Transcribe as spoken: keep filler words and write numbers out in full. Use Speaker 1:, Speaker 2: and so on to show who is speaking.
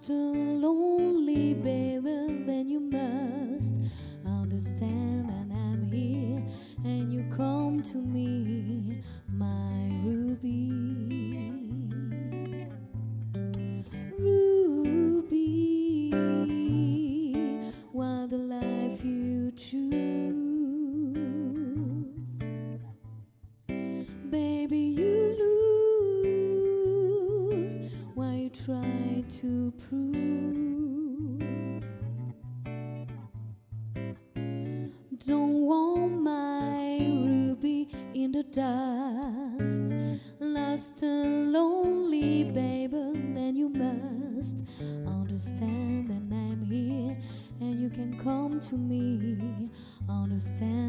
Speaker 1: lost and lonely, baby, then you must understand that I'm here and you come to me, my ruby. Ruby, what the life you choose, baby, you lose while you try to prove. Don't want my ruby in the dust, lost and lonely, baby, then you must understand that I'm here and you can come to me, understand